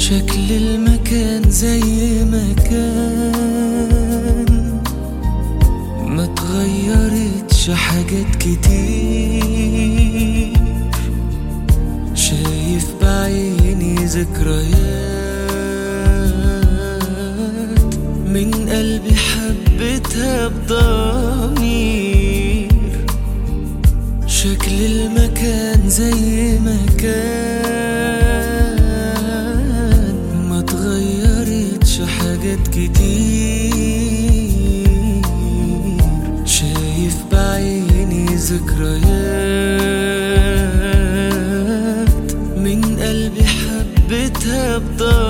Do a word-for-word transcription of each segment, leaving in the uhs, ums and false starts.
شكل المكان زي ما كان، ما تغيرتش حاجات كتير. شايف بعيني ذكريات من قلبي حبيتها بضمير. شكل المكان زي ما كان، ما تغيرتش حاجات كتير. شايف بعيني ذكريات من قلبي حبيتها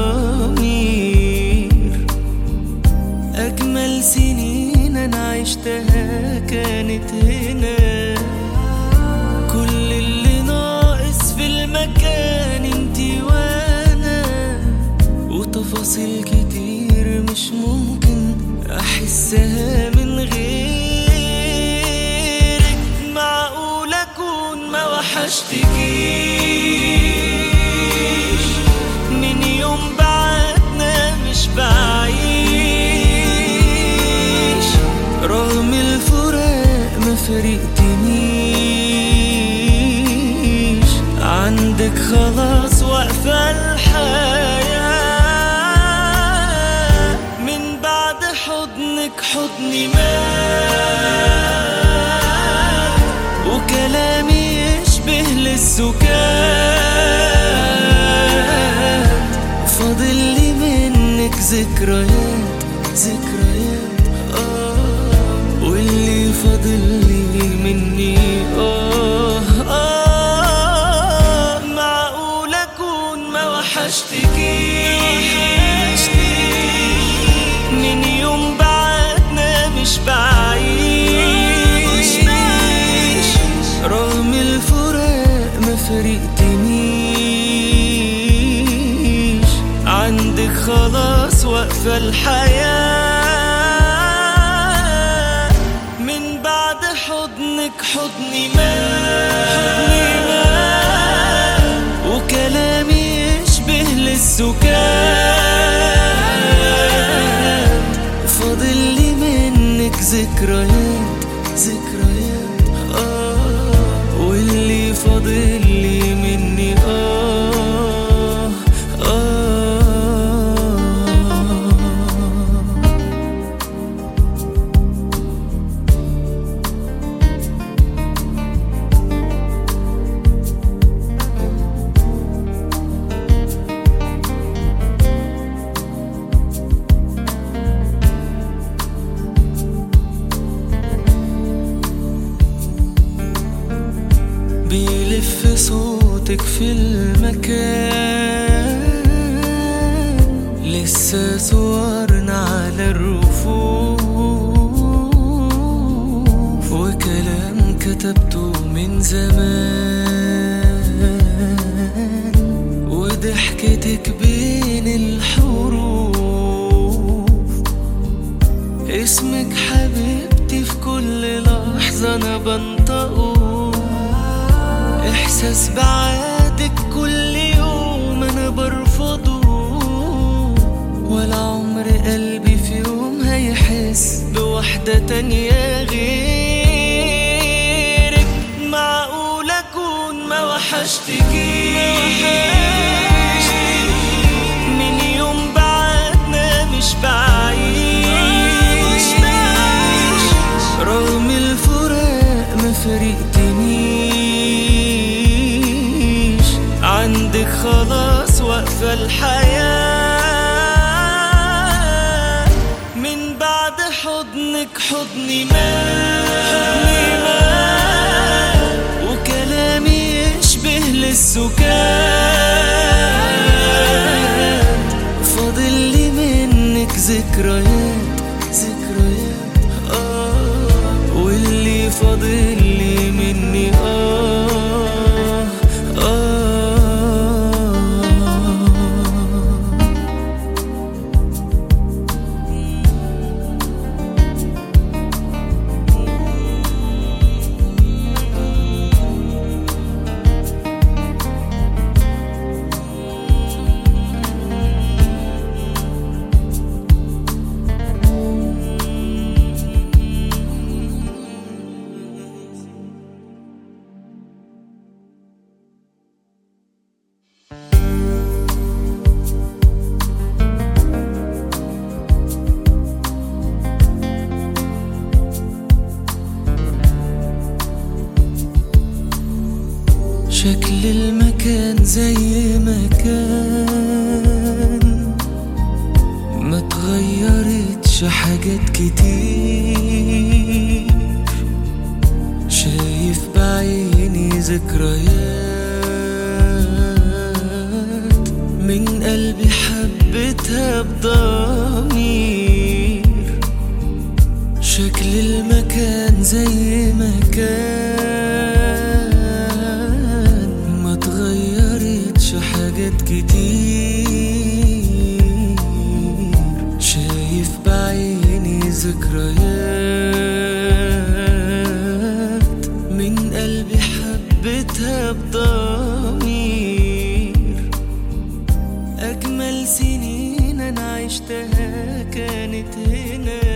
بضمير. أجمل سنين أنا عشتها كانت هنا. كل اللي ناقص في المكان انتي وانا، وتفاصيل كتير مش ممكن احسها من غيرك. معقول اكون ما وحشتكيش من يوم بعدنا مش بعيش، رغم الفراق ما فرقتنيش. عندك خلاص واقفة الحياة، من بعد حضنك حضني مات، وكلامي يشبه للسكات. فاضل لي منك ذكريات ذكريات آه، واللي فاضل لي مني آه آه. معقول أكون ما وحشتكيش من يوم بعدنا مش بعيش، رغم الفراق ما فرقتنيش. عندك خلاص واقفة الحياة، من بعد حضنك حضني مات، وكلامي يشبه للسكات. فاضل لي منك ذكريات ذكريات آه، واللي فاضل لي مني آه آه. بيلف صوتك في المكان، لسه صورنا على الرفوف، وكلام كتبته من زمان، وضحكتك بين الحروف. اسمك حبيبتي في كل لحظة أنا بنطقه. إحساس بعادك كل يوم أنا برفضه، ولا عمر قلبي في يوم هيحس بوحدة تانية غيرك. معقول أكون ما وحشتكيش من يوم بعدنا مش بعيش، رغم الفراق ما فرقتنيش. عندك خلاص واقفة الحياة، من بعد حضنك حضني مات، وكلامي يشبه للسكات. فاضل لي منك ذكريات ذكريات آه، واللي فاضل لي مني آه آه. شكل المكان زي ما كان، ما تغيرتش حاجات كتير. شايف بعيني ذكريات من قلبي حبيتها بضمير. شكل المكان زي ما كان، ما تغيرتش حاجات كتير. شايف بعيني ذكريات من قلبي حبيتها بضمير. أجمل سنين أنا عشتها كانت هنا،